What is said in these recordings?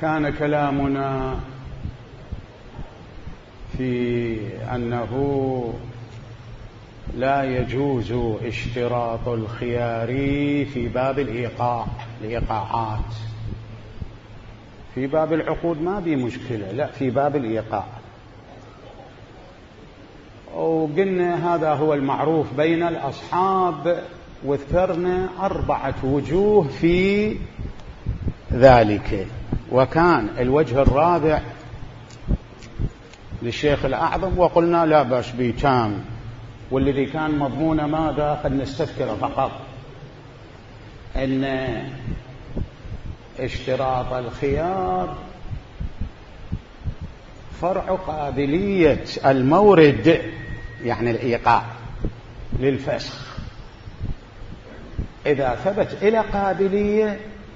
كان كلامنا في أنه لا يجوز اشتراط الخيار في باب الإيقاعات. في باب العقود ما بي مشكلة، لا، في باب الإيقاع. وقلنا هذا هو المعروف بين الأصحاب، وذكرنا 4 وجوه في ذلك. وكان الوجه الرابع للشيخ الأعظم، وقلنا لا بأس به تام، والذي كان مضمون ماذا قد نستذكر فقط أن اشتراط الخيار فرع قابلية المورد، يعني الإيقاع، للفسخ. إذا ثبت إلى قابلية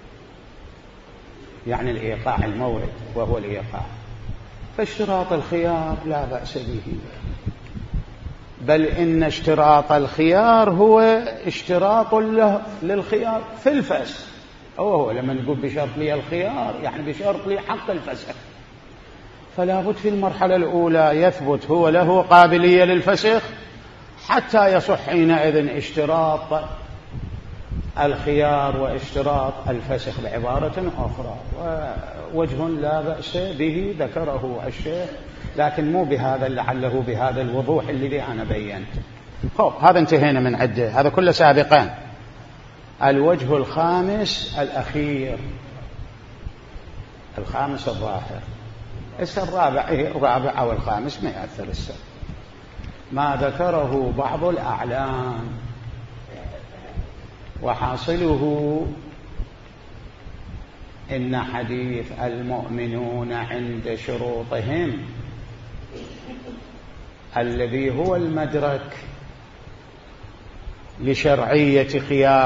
يعني الإيقاع المورد وهو الإيقاع، فاشتراط الخيار لا بأس به، بل إن اشتراط الخيار هو اشتراط للخيار في الفسخ. هو لما نقول بشرط لي الخيار يعني بشرط لي حق الفسخ، فلا بد في المرحلة الأولى يثبت هو له قابلية للفسخ حتى يصح حينئذ اشتراط الخيار واشتراط الفسخ بعبارة أخرى. ووجه لا بأس به ذكره الشيخ، لكن مو بهذا، لعله بهذا الوضوح الذي أنا بينته. هذا انتهينا من عده، هذا كله سابقان. الوجه الخامس الأخير، الخامس الظاهر، الرابع أو الخامس ما يأثر السر، ما ذكره بعض الأعلام، وحاصله إن حديث المؤمنون عند شروطهم الذي هو المدرك لشرعية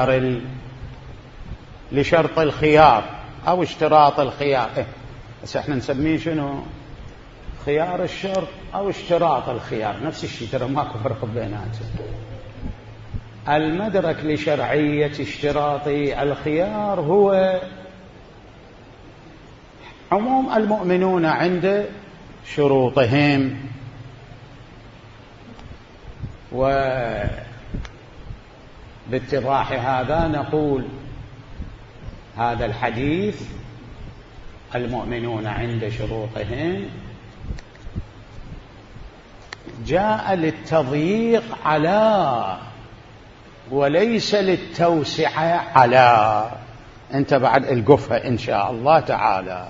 لشرط الخيار أو اشتراط الخيار. بس احنا نسميه شنو؟ خيار الشرط أو اشتراط الخيار، نفس الشيء، ترى ماكو فرق بيناتهم. المدرك لشرعية اشتراط الخيار هو عموم المؤمنون عند شروطهم. وباتضاح هذا نقول هذا الحديث المؤمنون عند شروطهم جاء للتضييق على وليس للتوسعة على. انت بعد القفها إن شاء الله تعالى.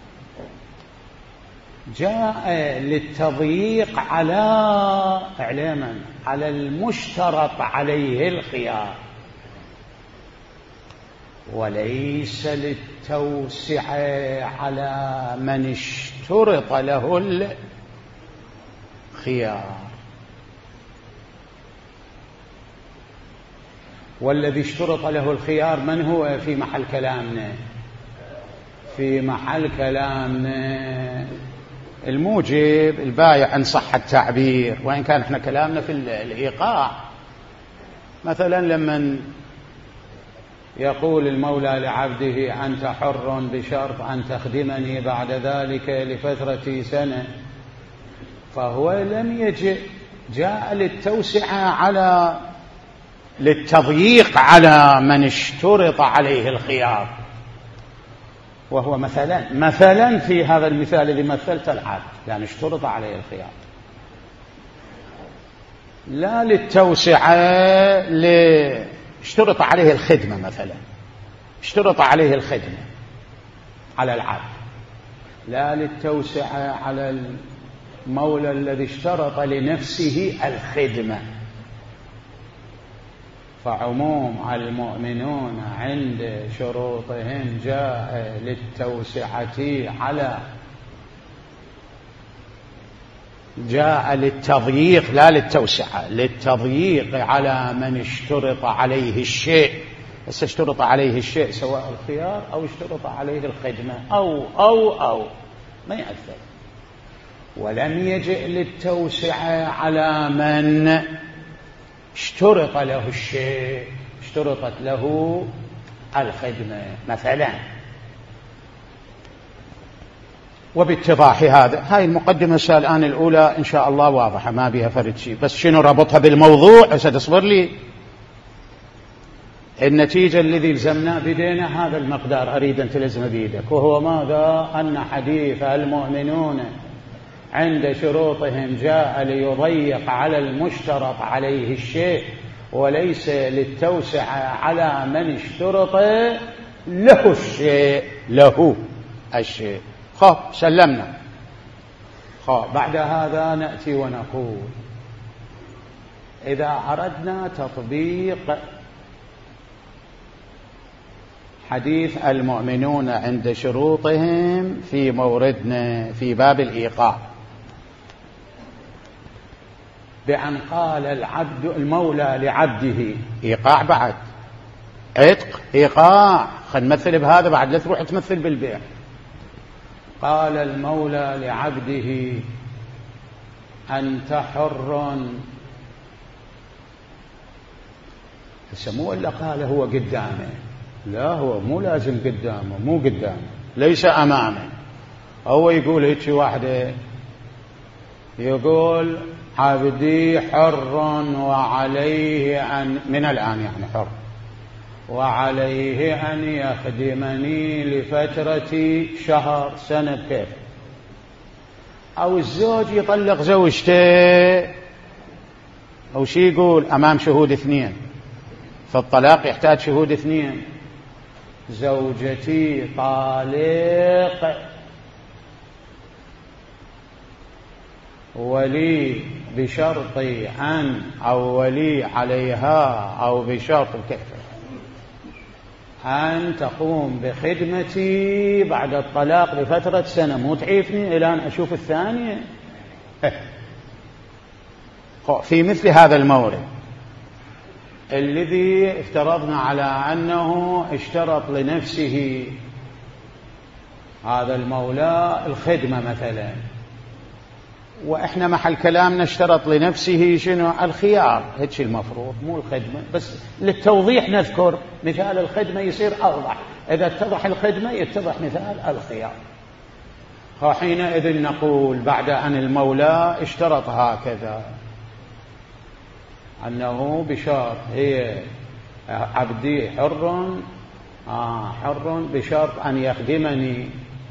جاء للتضييق على إعلاما على المشترط عليه الخيار، وليس للتوسعة على من اشترط له الخيار. والذي اشترط له الخيار من هو في محل كلامنا؟ في محل كلامنا الموجب البايع إن صح التعبير، وإن كان احنا كلامنا في الإيقاع. مثلا لما يقول المولى لعبده أنت حر بشرط أن تخدمني بعد ذلك لفترة سنة، فهو لم يجئ، جاء للتوسعة على للتضييق على من اشترط عليه الخيار، وهو مثلا في هذا المثال الذي مثلت العبد، يعني اشترط عليه الخيار، لا للتوسعة اشترط عليه الخدمة. مثلا اشترط عليه الخدمة على العبد، لا للتوسعة على المولى الذي اشترط لنفسه الخدمة. فعموم المؤمنون عند شروطهم جاء للتوسعة على، جاء للتضييق لا للتوسعة، للتضييق على من اشترط عليه الشيء. بس اشترط عليه الشيء سواء الخيار أو اشترط عليه الخدمة أو ما يأثر. ولم يجئ للتوسعة على من اشترط له الشيء، اشترطت له الخدمة. مثلا وباتضاح هذا، هاي المقدمة الآن الأولى إن شاء الله واضحة ما بها فرد شيء، بس شنو ربطها بالموضوع؟ ستصبر لي. النتيجة الذي لزمنا بدينا هذا المقدار أريد أن تلزم بيدك، وهو ماذا؟ أن حديث المؤمنون عند شروطهم جاء ليضيق على المشترط عليه الشيء وليس للتوسعة على من اشترط له الشيء، له الشيء. سلمنا. بعد هذا نأتي ونقول إذا أردنا تطبيق حديث المؤمنون عند شروطهم في موردنا في باب الإيقاع، بأن قال العبد المولى لعبده، إيقاع بعد عتق إيقاع، خل نمثل بهذا بعد لا تروح تمثل بالبيع. قال المولى لعبده أنت حر، مو إلا قال هو قدامه، لا هو مو لازم قدامه، مو قدامه، ليس أمامه. هو يقول هيك واحدة، يقول عبدي حر وعليه أن، من الآن يعني حر، وعليه أن يخدمني لفترة شهر سنة، كيف؟ أو الزوج يطلق زوجته، أو شي يقول أمام شهود اثنين، فالطلاق يحتاج شهود اثنين. زوجتي طالق ولي بشرط أن، أو ولي عليها، أو بشرط كيف أن تقوم بخدمتي بعد الطلاق لفترة سنة، مو تعيفني إلى أن أشوف الثانية. في مثل هذا المورد الذي افترضنا على أنه اشترط لنفسه هذا المولى الخدمة مثلا، وإحنا محل كلامنا اشترط لنفسه شنو؟ الخيار، هيك المفروض، مو الخدمة، بس للتوضيح نذكر مثال الخدمة يصير أوضح، إذا اتضح الخدمة يتضح مثال الخيار. حينئذ نقول بعد أن المولى اشترط هكذا أنه بشرط، هي عبدي حر، حر بشرط أن يخدمني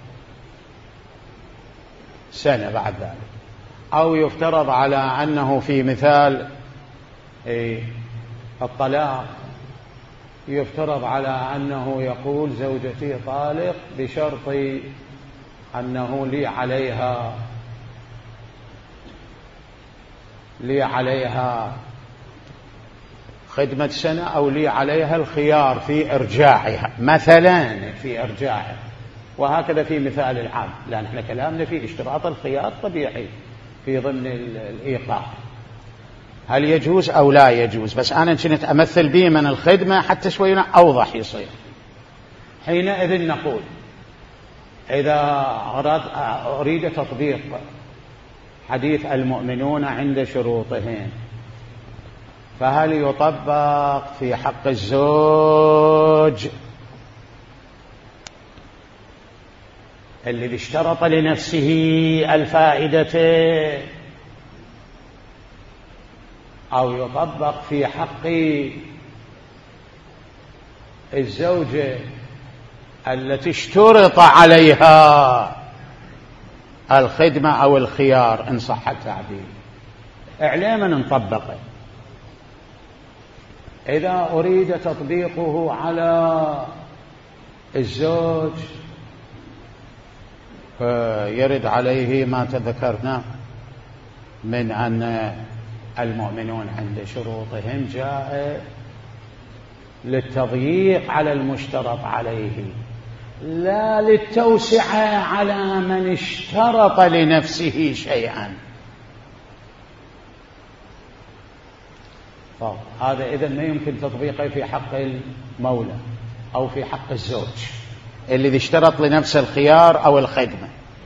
سنة بعد ذلك، أو يفترض على أنه في مثال الطلاق يفترض على أنه يقول زوجتي طالق بشرط أنه لي عليها خدمة سنة، أو لي عليها الخيار في إرجاعها مثلا، في إرجاعها، وهكذا في مثال العام، لأن احنا كلامنا في اشتراط الخيار طبيعي في ضمن الإيقاع، هل يجوز أو لا يجوز، بس أنا كنت أمثل به من الخدمة حتى شوي أوضح يصير. حينئذ نقول إذا أريد تطبيق حديث المؤمنون عند شروطهم، فهل يطبق في حق الزوج الذي اشترط لنفسه الفائدة، أو يطبق في حق الزوجة التي اشترط عليها الخدمة أو الخيار إن صح التعبير؟ إعلاما نطبقه. إذا أريد تطبيقه على الزوج يرد عليه ما تذكرنا من أن المؤمنون عند شروطهم جاء للتضييق على المشترط عليه، لا للتوسعة على من اشترط لنفسه شيئا. هذا إذن ما يمكن تطبيقه في حق المولى أو في حق الزوج الذي اشترط لنفسه الخيار أو الخدمة.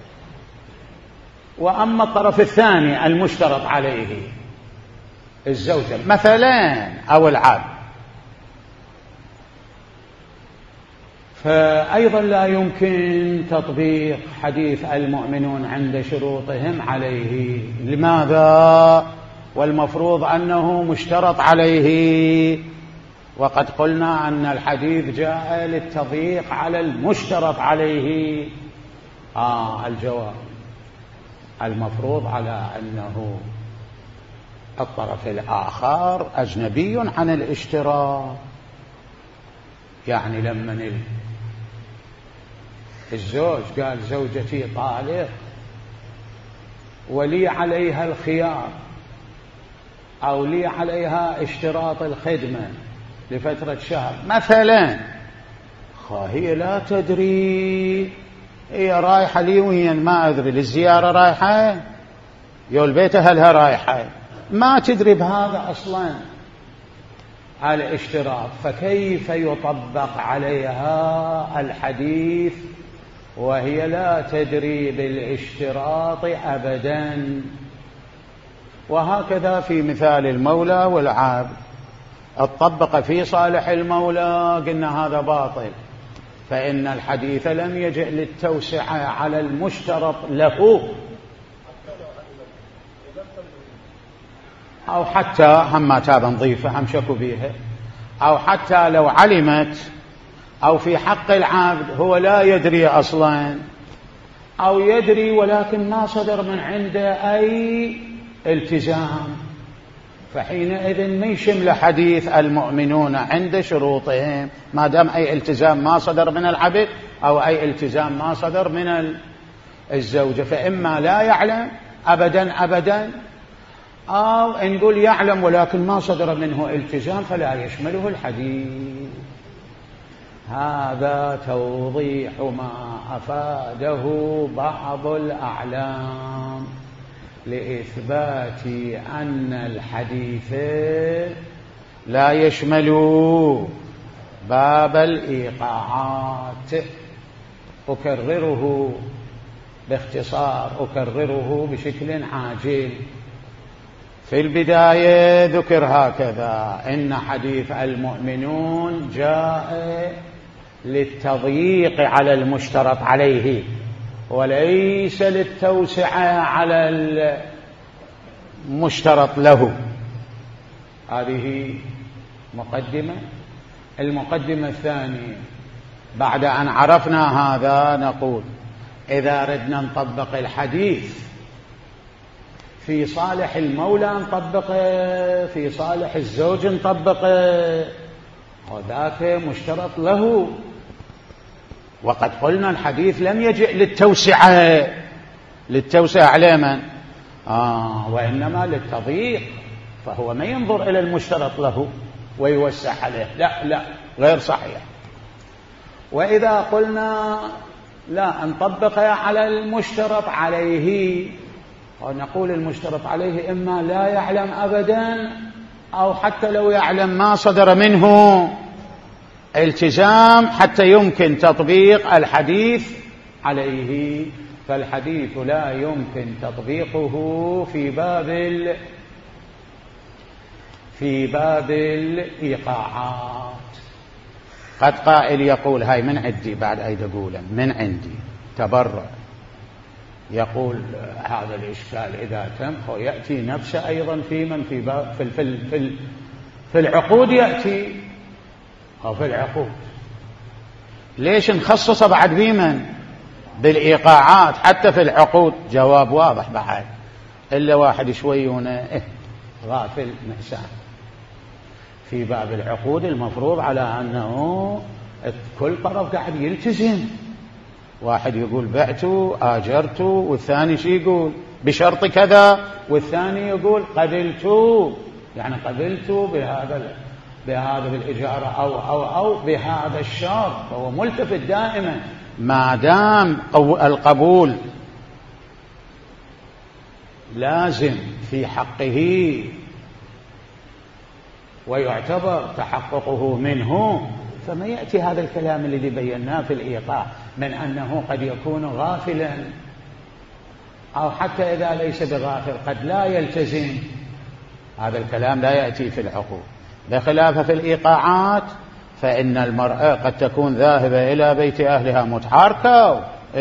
وأما الطرف الثاني المشترط عليه الزوجة مثلا أو العبد، فأيضا لا يمكن تطبيق حديث المؤمنون عند شروطهم عليه. لماذا؟ والمفروض أنه مشترط عليه، وقد قلنا أن الحديث جاء للتضييق على المشترط عليه. الجواب المفروض على أنه الطرف الآخر أجنبي عن الاشتراط. يعني لما الزوج قال زوجتي طالق ولي عليها الخيار أو لي عليها اشتراط الخدمة لفترة شهر مثلا، هي لا تدري، هي رايحة لي وين ما أدري للزيارة رايحة يول بيت أهلها رايحة، ما تدري بهذا أصلا على اشتراط، فكيف يطبق عليها الحديث وهي لا تدري بالاشتراط أبدا؟ وهكذا في مثال المولى والعبد، اطبق في صالح المولى قلنا هذا باطل، فإن الحديث لم يجئ للتوسعة على المشترط له، أو حتى هم تاب نظيفة هم شكوا بيها، أو حتى لو علمت، أو في حق العبد هو لا يدري أصلا، أو يدري ولكن ما صدر من عنده أي التزام، فحينئذ ما يشمل حديث المؤمنون عند شروطهم ما دام أي التزام ما صدر من العبد أو أي التزام ما صدر من الزوجة. فإما لا يعلم أبدا أو نقول يعلم ولكن ما صدر منه التزام فلا يشمله الحديث. هذا توضيح ما أفاده بعض الأعلام لإثبات أن الحديث لا يشمل باب الإيقاعات. أكرره باختصار، أكرره بشكل عاجل. في البداية ذكر هكذا: إن حديث المؤمنون جاء للتضييق على المشترط عليه وليس للتوسعة على المشترط له. هذه مقدمة. المقدمة الثانية: بعد أن عرفنا هذا نقول إذا ردنا نطبق الحديث في صالح المولى نطبقه، في صالح الزوج نطبقه، وذاك مشترط له. وقد قلنا الحديث لم يجئ للتوسعة على من؟ وإنما للتضييق، فهو ما ينظر إلى المشترط له ويوسع عليه، لا غير صحيح. وإذا قلنا لا نطبقه على المشترط عليه، ونقول المشترط عليه إما لا يعلم أبدا أو حتى لو يعلم ما صدر منه التزام حتى يمكن تطبيق الحديث عليه، فالحديث لا يمكن تطبيقه في باب الإيقاعات. قد قائل يقول هاي من عندي، بعد أيد أقولا من عندي تبرع، يقول هذا الإشكال إذا تم هو يأتي نفسه أيضا في من في باب في العقود، يأتي أو في العقود. ليش نخصص بعد بمن؟ بالإيقاعات حتى في العقود. جواب واضح بعد، إلا واحد شوي هنا غافل نأسان. في باب العقود المفروض على أنه كل طرف قاعد يلتزم، واحد يقول بعته آجرته، والثاني شي يقول بشرط كذا، والثاني يقول قبلته، يعني قبلته بهذا بالإجارة أو بهذا الشرط. فهو ملتفت دائما ما دام القبول لازم في حقه ويعتبر تحققه منه، فما يأتي هذا الكلام الذي بيناه في الإيقاع من أنه قد يكون غافلا، أو حتى إذا ليس بغافل قد لا يلتزم. هذا الكلام لا يأتي في العقود، بخلاف في الإيقاعات فإن المرأة قد تكون ذاهبة إلى بيت أهلها متحركة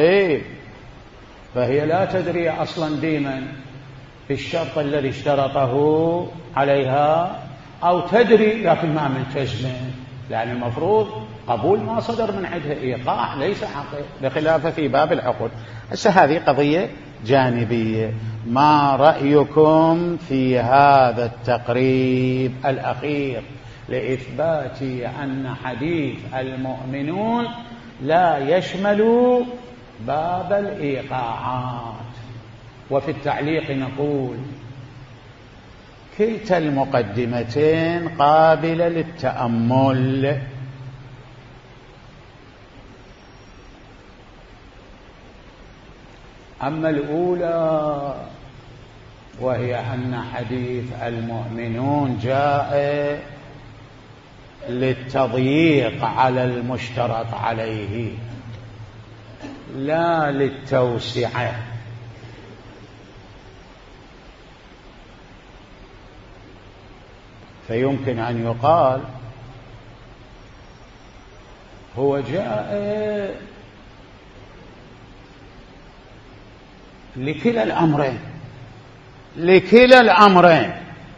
فهي لا تدري أصلا ديما بالشرط الذي اشترطه عليها، أو تدري لكن ما ملتزمة، لأن المفروض قبول ما صدر من عندها إيقاع ليس حقيقي، بخلاف في باب العقد. هسه هذه قضية جانبية. ما رأيكم في هذا التقريب الأخير لإثبات أن حديث المؤمنون لا يشمل باب الإيقاعات؟ وفي التعليق نقول كلتا المقدمتين قابلة للتأمل. أما الأولى وهي أن حديث المؤمنون جاء للتضييق على المشترط عليه لا للتوسعة، فيمكن أن يقال هو جاء لكلا الأمرين،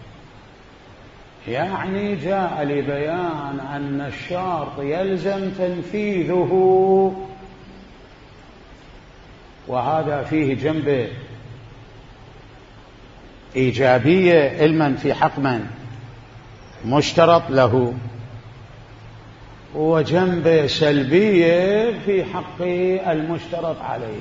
يعني جاء لبيان أن الشرط يلزم تنفيذه، وهذا فيه جنب إيجابية علما في حق من مشترط له، وجنب سلبية في حق المشترط عليه.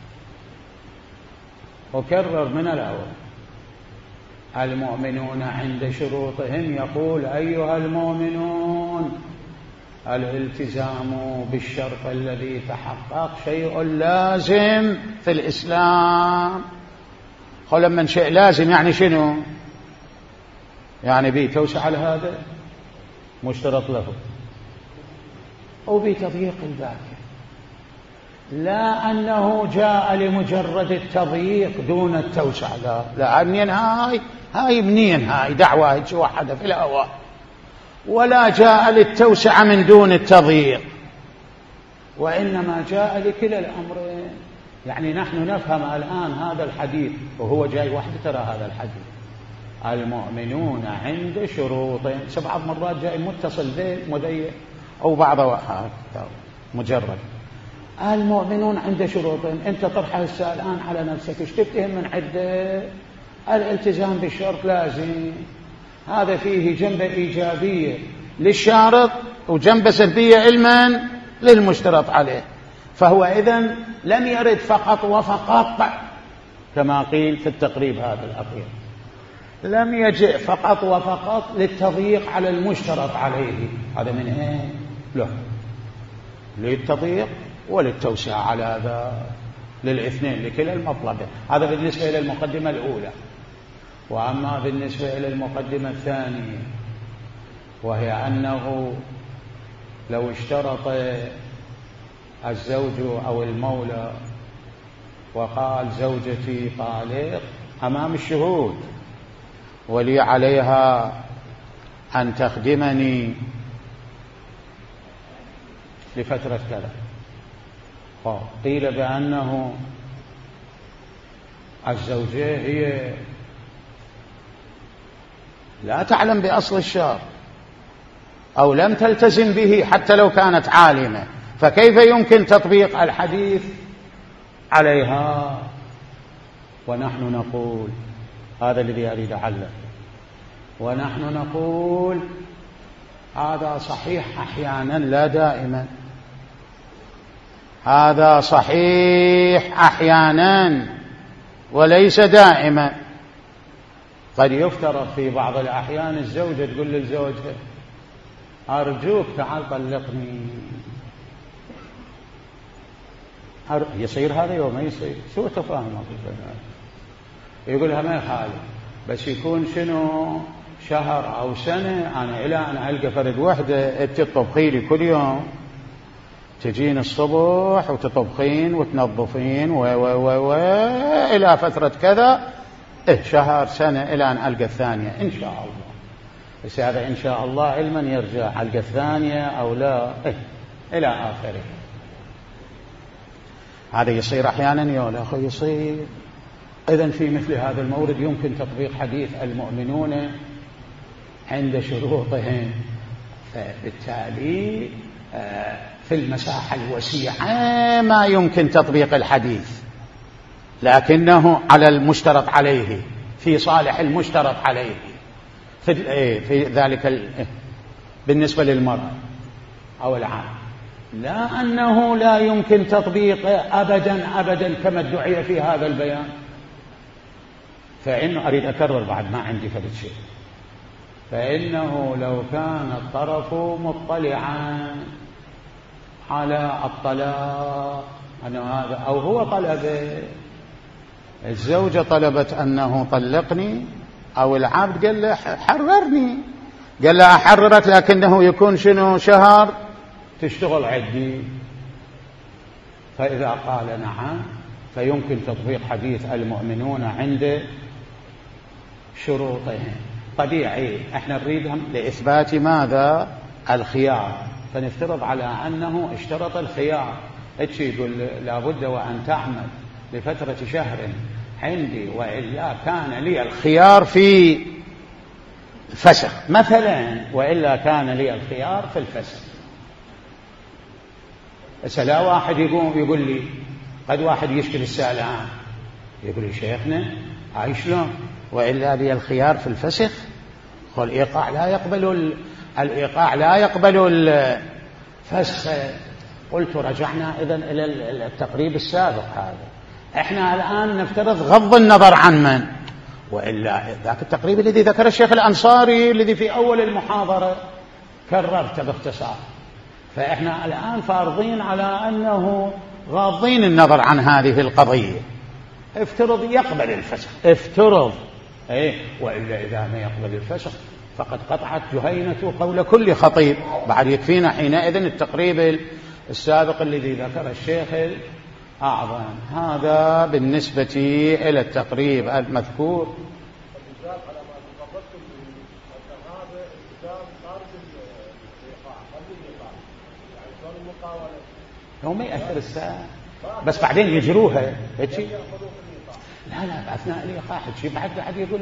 أكرر من الأول، المؤمنون عند شروطهم يقول أيها المؤمنون الالتزام بالشرط الذي تحقق شيء لازم في الإسلام. لما شيء لازم يعني شنو؟ يعني بيه توسع على هذا مشترط له، أو بتضييق الباقي، لا أنه جاء لمجرد التضييق دون التوسع، لا، لأن هاي منين هاي دعوة واحدة في الهواء، ولا جاء للتوسع من دون التضييق، وإنما جاء لكلا الأمرين. يعني نحن نفهم الآن هذا الحديث وهو جاي وحده، ترى هذا الحديث المؤمنون عند شروطهم 7 مرات جاء متصل به مضيق، أو بعض مجرد المؤمنون عند شروطهم. أنت طرح الآن على نفسك ايش تتهم من عدة؟ الالتزام بالشرط لازم، هذا فيه جنب إيجابية للشارط وجنب سلبية علما للمشترط عليه، فهو إذن لم يرد فقط وفقط كما قيل في التقريب هذا الأخير، لم يجئ فقط وفقط للتضييق على المشترط عليه، هذا من ايه؟ له للتضييق وللتوسع على هذا، للاثنين، لكلا المطلبين. هذا بالنسبة إلى المقدمة الأولى. وأما بالنسبة إلى المقدمة الثانية، وهي أنه لو اشترط الزوج أو المولى وقال زوجتي طالق أمام الشهود ولي عليها أن تخدمني لفترة كذا، قيل بأنه الزوجة هي لا تعلم بأصل الشرط أو لم تلتزم به حتى لو كانت عالمة، فكيف يمكن تطبيق الحديث عليها؟ ونحن نقول هذا الذي أريد أعلق، ونحن نقول هذا صحيح أحيانا لا دائما، هذا صحيح أحيانا وليس دائما. قد يفترض في بعض الأحيان الزوجة تقول للزوجها أرجوك تعال طلقني، يصير هذا يوم ما يصير، سوء تفاهم، يقولها ما يخالف، بس يكون شنو شهر أو سنة أنا إلى أن ألقى فرد وحدة أنت تطبخي لي كل يوم، تجين الصبح وتطبخين وتنظفين إلى فترة كذا، شهر سنة إلى أن ألقى الثانية إن شاء الله. بس هذا إن شاء الله علما يرجع حلقة ثانية أو لا إلى آخره. هذا يصير أحيانا يا الأخ يصير. إذن في مثل هذا المورد يمكن تطبيق حديث المؤمنون عند شروطهم، فبالتالي في المساحة الوسيعة ما يمكن تطبيق الحديث، لكنه على المشترط عليه في صالح المشترط عليه في ذلك بالنسبة للمرأة أو العام، لا أنه لا يمكن تطبيقه أبدا كما ادعي في هذا البيان. فإنه أريد أكرر بعد ما عندي فرد شيء، فإنه لو كان الطرف مطلعا على الطلاق أنه هذا أو هو طلبه، الزوجة طلبت أنه طلقني أو العبد قال له حررني، قال له أحررك لكنه يكون شنو شهر تشتغل عندي، فإذا قال نعم فيمكن تطبيق حديث المؤمنون عند شروطهم. طبيعي احنا نريدهم لإثبات ماذا؟ الخيار، فنفترض على أنه اشترط الخيار، يقول لابد وأن تعمل لفترة شهر عندي وإلا كان لي الخيار في الفسخ مثلا، وإلا كان لي الخيار في الفسخ. لا واحد يقول لي قد واحد يشكل السائل الآن يقول لي شيخنا عايش له وإلا لي الخيار في الفسخ، والإيقاع الإيقاع لا يقبل الفسخ. قلت رجعنا إذن إلى التقريب السابق هذا، احنا الآن نفترض غض النظر عن من، وإلا ذاك التقريب الذي ذكر الشيخ الأنصاري الذي في أول المحاضرة كررت باختصار، فإحنا الآن فارضين على أنه غاضين النظر عن هذه القضية. افترض يقبل الفسخ، افترض وإلا إذا ما يقبل الفسخ فقد قطعت جهينة قول كل خطيب. بعد يكفينا حينئذ التقريب السابق الذي ذكر الشيخ الأعظم. هذا بالنسبة إلى التقريب المذكور. هو ما يأثر الساعة بس بعدين يجروها هيك. لا أثناء الإيقاع هيك بعد يقول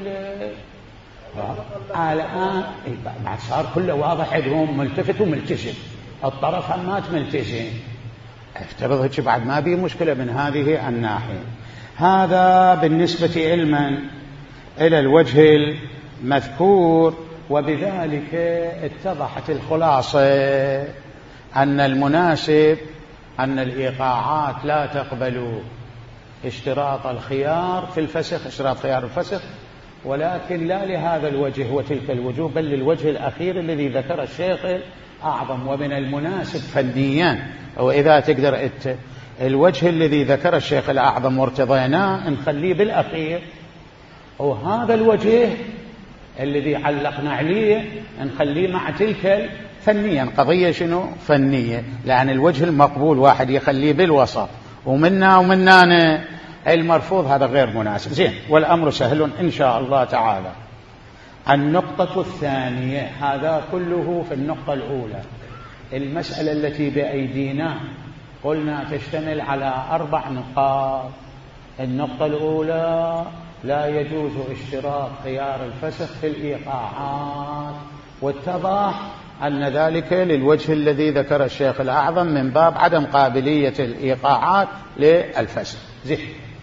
الآن بعد صار كله واضح عندهم ملتفت وملتزم، الطرف همات ملتزم، افترض هيك بعد ما بيه مشكلة من هذه الناحية. هذا بالنسبة علما إلى الوجه المذكور. وبذلك اتضحت الخلاصة أن المناسب أن الإيقاعات لا تقبل اشتراط الخيار في الفسخ، اشتراط خيار الفسخ، ولكن لا لهذا الوجه وتلك الوجوه، بل للوجه الأخير الذي ذكر الشيخ أعظم. ومن المناسب فنيا، وإذا تقدر الوجه الذي ذكر الشيخ الأعظم وارتضيناه نخليه بالأخير، وهذا الوجه الذي علقنا عليه نخليه مع تلك فنيا، قضية شنو فنية، لأن الوجه المقبول واحد يخليه بالوسط ومنا المرفوض، هذا غير مناسب. زين، والأمر سهل إن شاء الله تعالى. النقطة الثانية، هذا كله في النقطة الأولى. المسألة التي بأيدينا قلنا تشتمل على 4 نقاط. النقطة الأولى لا يجوز اشتراط خيار الفسخ في الإيقاعات، واتضح أن ذلك للوجه الذي ذكر الشيخ الأعظم من باب عدم قابلية الإيقاعات للفسخ. زين.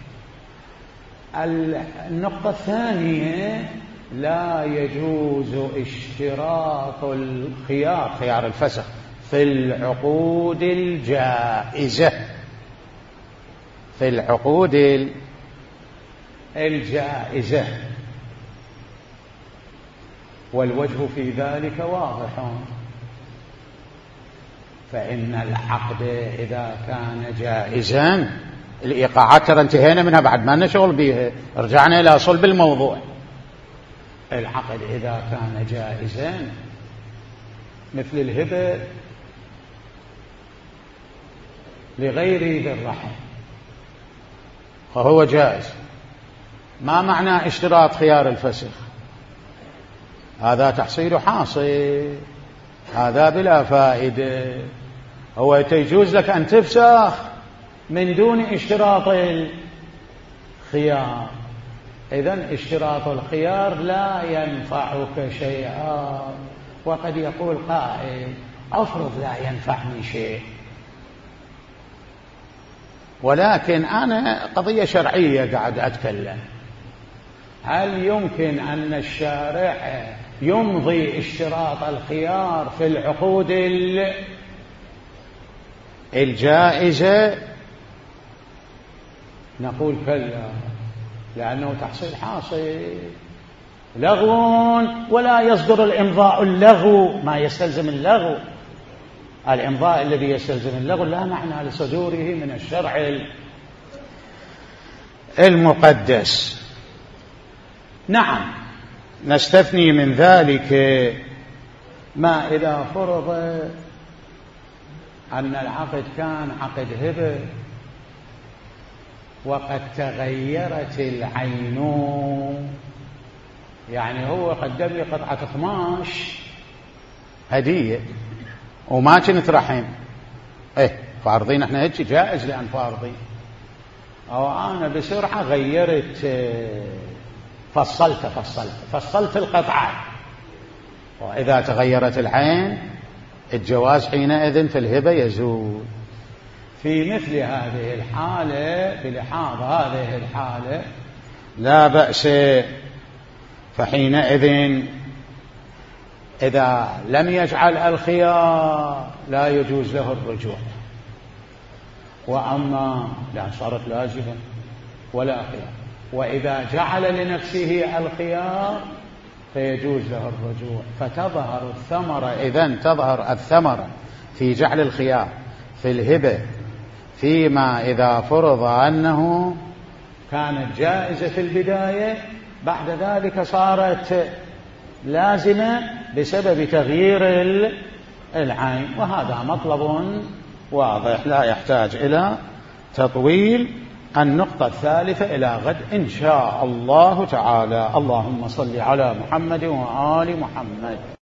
النقطة الثانية لا يجوز اشتراط خيار الفسخ في العقود الجائزة، في العقود الجائزة، والوجه في ذلك واضح. فإن العقد إذا كان جائزا، الإيقاعات ترى انتهينا منها بعد ما نشغل بها، رجعنا إلى صلب الموضوع. العقد إذا كان جائزا مثل الهبة لغير ذي الرحم فهو جائز. ما معنى اشتراط خيار الفسخ؟ هذا تحصيل حاصل، هذا بلا فائدة. هو يجوز لك أن تفسخ من دون اشتراط الخيار، إذن اشتراط الخيار لا ينفعك شيئا. وقد يقول قائل أفرض لا ينفعني شيء، ولكن أنا قضية شرعية قاعد أتكلم. هل يمكن أن الشارع يمضي اشتراط الخيار في العقود الجائزة؟ نقول كلا، لأنه تحصيل حاصل لغو، ولا يصدر الإمضاء اللغو ما يستلزم اللغو. الإمضاء الذي يستلزم اللغو لا معنى لصدوره من الشرع المقدس. نعم، نستثني من ذلك ما إذا فرض أن العقد كان عقد هبة وقد تغيرت العين، يعني هو قدم لي قطعة قماش هدية وما كنت رحم، فارضين احنا هيك جائز لأن فارضين، أو أنا بسرعة غيرت فصلت القطعة، وإذا تغيرت العين الجواز حينئذ في الهبة يزول. في مثل هذه الحالة، بلحاظ هذه الحالة لا بأس، فحينئذ إذا لم يجعل الخيار لا يجوز له الرجوع. وأما لا صارت لازمة ولا خيار، وإذا جعل لنفسه الخيار فيجوز له الرجوع. فتظهر الثمرة، إذن تظهر الثمرة في جعل الخيار في الهبة فيما إذا فرض أنه كانت جائزة في البداية، بعد ذلك صارت لازمة بسبب تغيير العين، وهذا مطلب واضح لا يحتاج إلى تطويل. النقطة الثالثة إلى غد إن شاء الله تعالى. اللهم صل على محمد وآل محمد.